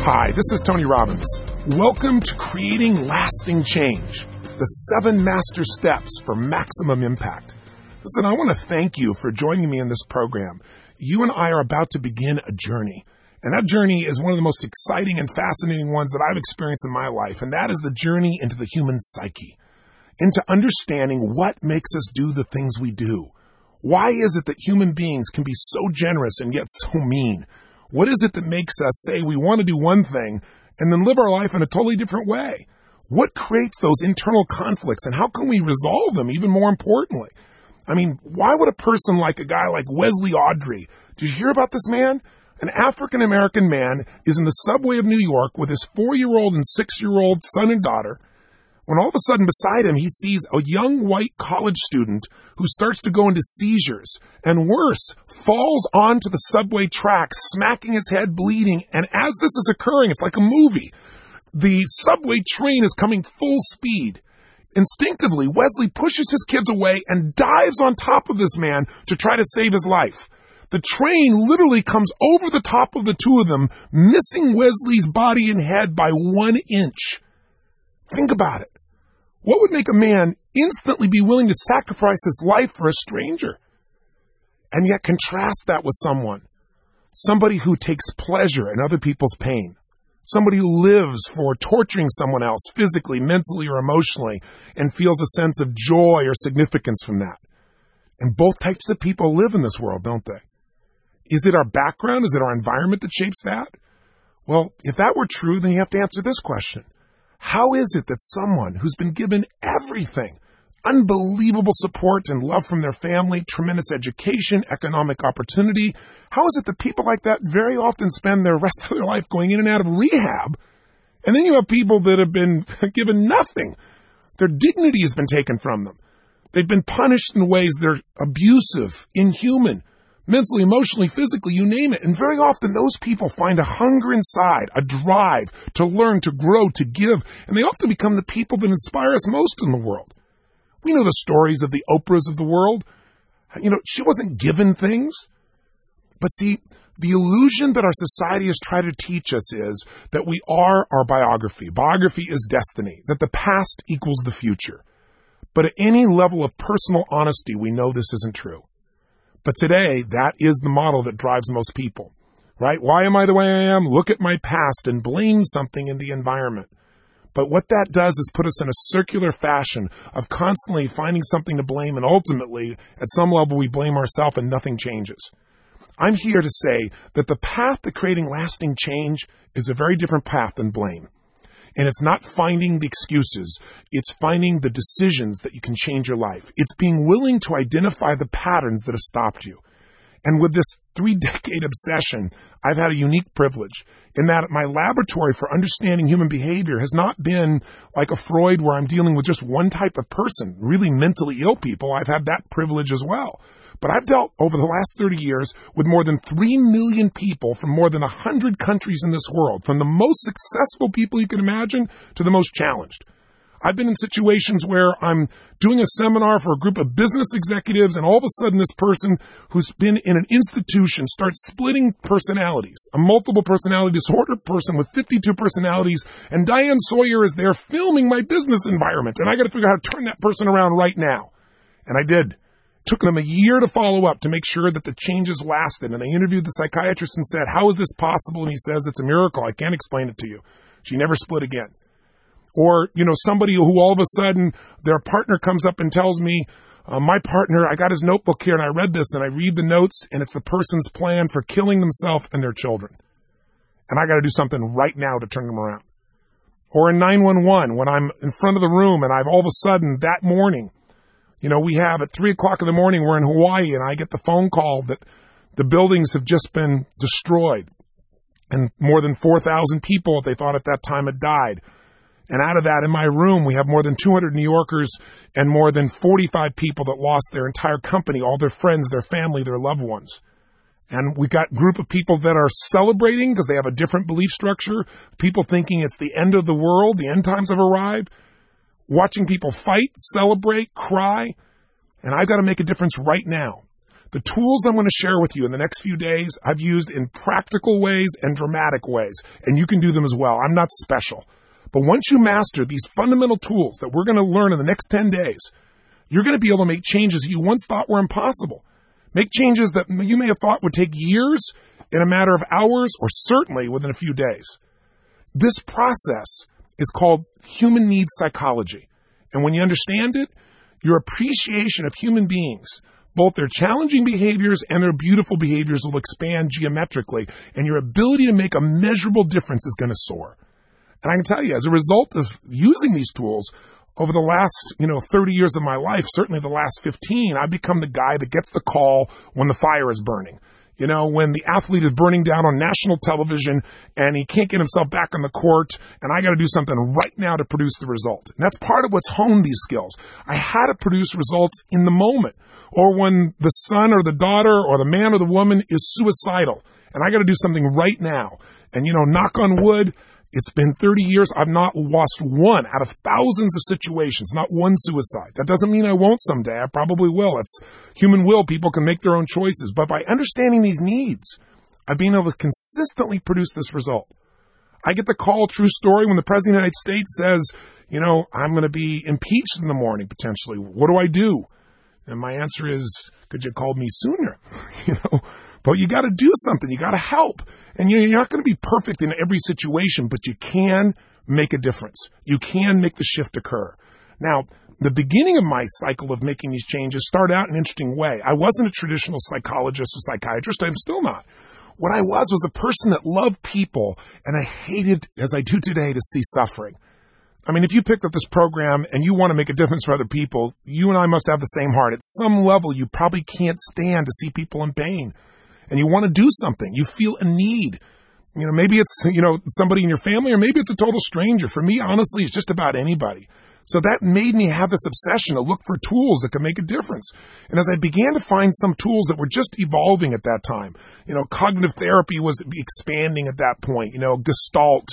Hi, this is Tony Robbins. Welcome to Creating Lasting Change, the 7 master steps for maximum impact. Listen, I want to thank you for joining me in this program. You and I are about to begin a journey, and that journey is one of the most exciting and fascinating ones that I've experienced in my life, and that is the journey into the human psyche, into understanding what makes us do the things we do. Why is it that human beings can be so generous and yet so mean? What is it that makes us say we want to do one thing and then live our life in a totally different way? What creates those internal conflicts, and how can we resolve them, even more importantly? I mean, why would a person like a guy like Wesley Audrey, did you hear about this man? An African-American man is in the subway of New York with his 4-year-old and 6-year-old son and daughter, when all of a sudden beside him he sees a young white college student who starts to go into seizures, and worse, falls onto the subway tracks, smacking his head, bleeding. And as this is occurring, it's like a movie. The subway train is coming full speed. Instinctively, Wesley pushes his kids away and dives on top of this man to try to save his life. The train literally comes over the top of the two of them, missing Wesley's body and head by 1 inch. Think about it. What would make a man instantly be willing to sacrifice his life for a stranger? And yet contrast that with somebody who takes pleasure in other people's pain, somebody who lives for torturing someone else physically, mentally, or emotionally, and feels a sense of joy or significance from that. And both types of people live in this world, don't they? Is it our background? Is it our environment that shapes that? Well, if that were true, then you have to answer this question. How is it that someone who's been given everything, unbelievable support and love from their family, tremendous education, economic opportunity, how is it that people like that very often spend their rest of their life going in and out of rehab? And then you have people that have been given nothing. Their dignity has been taken from them. They've been punished in ways that are abusive, inhuman, mentally, emotionally, physically, you name it. And very often those people find a hunger inside, a drive to learn, to grow, to give. And they often become the people that inspire us most in the world. We know the stories of the Oprahs of the world. You know, she wasn't given things. But see, the illusion that our society has tried to teach us is that we are our biography. Biography is destiny, that the past equals the future. But at any level of personal honesty, we know this isn't true. But today, that is the model that drives most people, right? Why am I the way I am? Look at my past and blame something in the environment. But what that does is put us in a circular fashion of constantly finding something to blame, and ultimately, at some level, we blame ourselves and nothing changes. I'm here to say that the path to creating lasting change is a very different path than blame. And it's not finding the excuses. It's finding the decisions that you can change your life. It's being willing to identify the patterns that have stopped you. And with this 3-decade obsession, I've had a unique privilege in that my laboratory for understanding human behavior has not been like a Freud where I'm dealing with just one type of person, really mentally ill people. I've had that privilege as well. But I've dealt over the last 30 years with more than 3 million people from more than 100 countries in this world, from the most successful people you can imagine to the most challenged. I've been in situations where I'm doing a seminar for a group of business executives, and all of a sudden this person who's been in an institution starts splitting personalities, a multiple personality disorder person with 52 personalities, and Diane Sawyer is there filming my business environment, and I got to figure out how to turn that person around right now. And I did. Took them a year to follow up to make sure that the changes lasted. And I interviewed the psychiatrist and said, how is this possible? And he says, it's a miracle. I can't explain it to you. She never split again. Or, somebody who all of a sudden their partner comes up and tells me, my partner, I got his notebook here and I read this and I read the notes and it's the person's plan for killing themselves and their children. And I got to do something right now to turn them around. Or in 911, when I'm in front of the room and I've all of a sudden that morning, we have at 3 o'clock in the morning, we're in Hawaii, and I get the phone call that the buildings have just been destroyed. And more than 4,000 people, they thought at that time, had died. And out of that, in my room, we have more than 200 New Yorkers and more than 45 people that lost their entire company, all their friends, their family, their loved ones. And we got a group of people that are celebrating because they have a different belief structure, people thinking it's the end of the world, the end times have arrived. Watching people fight, celebrate, cry, and I've got to make a difference right now. The tools I'm going to share with you in the next few days, I've used in practical ways and dramatic ways, and you can do them as well. I'm not special. But once you master these fundamental tools that we're going to learn in the next 10 days, you're going to be able to make changes you once thought were impossible. Make changes that you may have thought would take years in a matter of hours or certainly within a few days. This process is called human needs psychology. And when you understand it, your appreciation of human beings, both their challenging behaviors and their beautiful behaviors, will expand geometrically, and your ability to make a measurable difference is going to soar. And I can tell you, as a result of using these tools, over the last, 30 years of my life, certainly the last 15, I've become the guy that gets the call when the fire is burning. When the athlete is burning down on national television and he can't get himself back on the court, and I got to do something right now to produce the result. And that's part of what's honed these skills. I had to produce results in the moment, or when the son or the daughter or the man or the woman is suicidal, and I got to do something right now. And, knock on wood, it's been 30 years. I've not lost one out of thousands of situations, not one suicide. That doesn't mean I won't someday. I probably will. It's human will. People can make their own choices. But by understanding these needs, I've been able to consistently produce this result. I get the call, true story, when the President of the United States says, I'm going to be impeached in the morning, potentially. What do I do? And my answer is, could you have called me sooner? But you got to do something. You got to help. And you're not going to be perfect in every situation, but you can make a difference. You can make the shift occur. Now, the beginning of my cycle of making these changes started out in an interesting way. I wasn't a traditional psychologist or psychiatrist. I'm still not. What I was a person that loved people, and I hated, as I do today, to see suffering. I mean, if you picked up this program and you want to make a difference for other people, you and I must have the same heart. At some level, you probably can't stand to see people in pain. And you want to do something. You feel a need. Maybe it's, somebody in your family, or maybe it's a total stranger. For me, honestly, it's just about anybody. So that made me have this obsession to look for tools that could make a difference. And as I began to find some tools that were just evolving at that time, cognitive therapy was expanding at that point, Gestalt,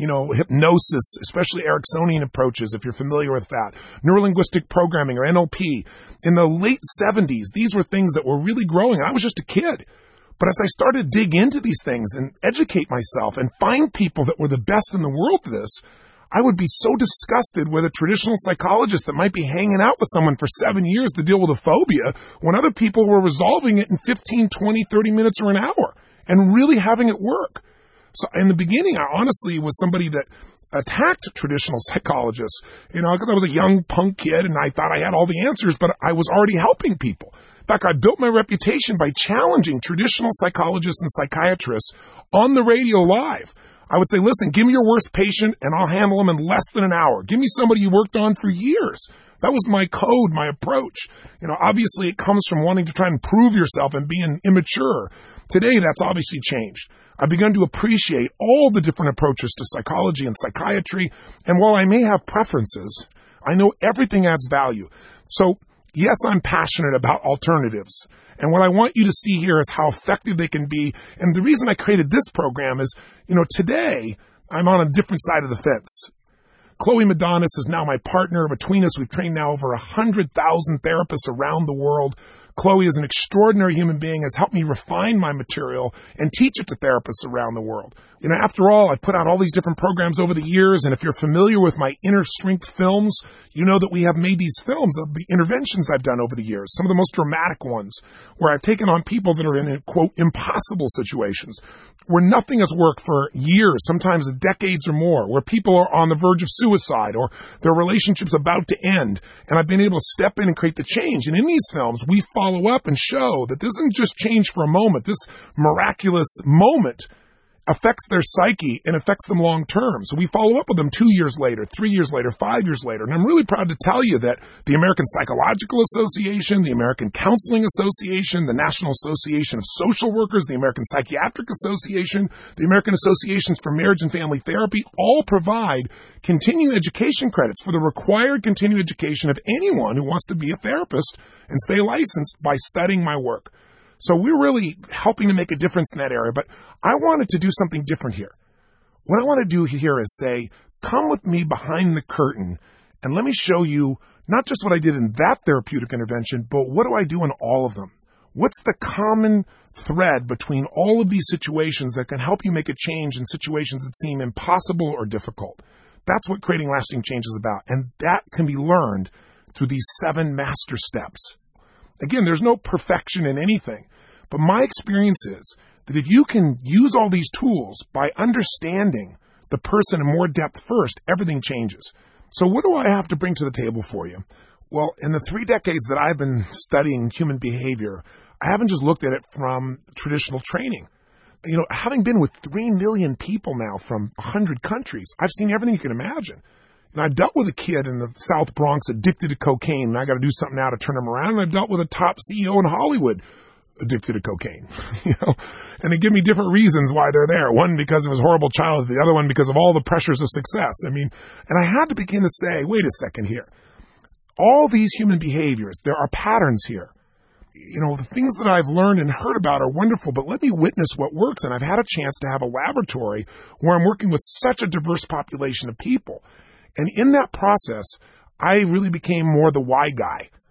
hypnosis, especially Ericksonian approaches, if you're familiar with that, neurolinguistic programming, or NLP. In the late 70s, these were things that were really growing. I was just a kid. But as I started to dig into these things and educate myself and find people that were the best in the world at this, I would be so disgusted with a traditional psychologist that might be hanging out with someone for 7 years to deal with a phobia when other people were resolving it in 15, 20, 30 minutes or an hour and really having it work. So in the beginning, I honestly was somebody that attacked traditional psychologists, because I was a young punk kid and I thought I had all the answers, but I was already helping people. In fact, I built my reputation by challenging traditional psychologists and psychiatrists on the radio live. I would say, listen, give me your worst patient and I'll handle them in less than an hour. Give me somebody you worked on for years. That was my code, my approach. Obviously it comes from wanting to try and prove yourself and being immature. Today, that's obviously changed. I've begun to appreciate all the different approaches to psychology and psychiatry. And while I may have preferences, I know everything adds value. So yes, I'm passionate about alternatives. And what I want you to see here is how effective they can be. And the reason I created this program is, today I'm on a different side of the fence. Chloe Madonis is now my partner. Between us, we've trained now over 100,000 therapists around the world. Chloe is an extraordinary human being, has helped me refine my material and teach it to therapists around the world. After all, I've put out all these different programs over the years, and if you're familiar with my Inner Strength films, you know that we have made these films of the interventions I've done over the years, some of the most dramatic ones, where I've taken on people that are in, quote, impossible situations, where nothing has worked for years, sometimes decades or more, where people are on the verge of suicide or their relationship's about to end, and I've been able to step in and create the change. And in these films, we follow up and show that this isn't just change for a moment. This miraculous moment affects their psyche and affects them long term. So we follow up with them 2 years later, 3 years later, 5 years later. And I'm really proud to tell you that the American Psychological Association, the American Counseling Association, the National Association of Social Workers, the American Psychiatric Association, the American Associations for Marriage and Family Therapy all provide continuing education credits for the required continuing education of anyone who wants to be a therapist and stay licensed by studying my work. So we're really helping to make a difference in that area, but I wanted to do something different here. What I want to do here is say, come with me behind the curtain and let me show you not just what I did in that therapeutic intervention, but what do I do in all of them? What's the common thread between all of these situations that can help you make a change in situations that seem impossible or difficult? That's what creating lasting change is about. And that can be learned through these 7 master steps. Again, there's no perfection in anything. But my experience is that if you can use all these tools by understanding the person in more depth first, everything changes. So what do I have to bring to the table for you? Well, in the 3 decades that I've been studying human behavior, I haven't just looked at it from traditional training. Having been with 3 million people now from 100 countries, I've seen everything you can imagine. I dealt with a kid in the South Bronx addicted to cocaine, and I got to do something now to turn him around. And I dealt with a top CEO in Hollywood addicted to cocaine, and they give me different reasons why they're there. One because of his horrible childhood, the other one because of all the pressures of success. And I had to begin to say, wait a second here. All these human behaviors, there are patterns here. The things that I've learned and heard about are wonderful, but let me witness what works. And I've had a chance to have a laboratory where I'm working with such a diverse population of people. And in that process, I really became more the why guy.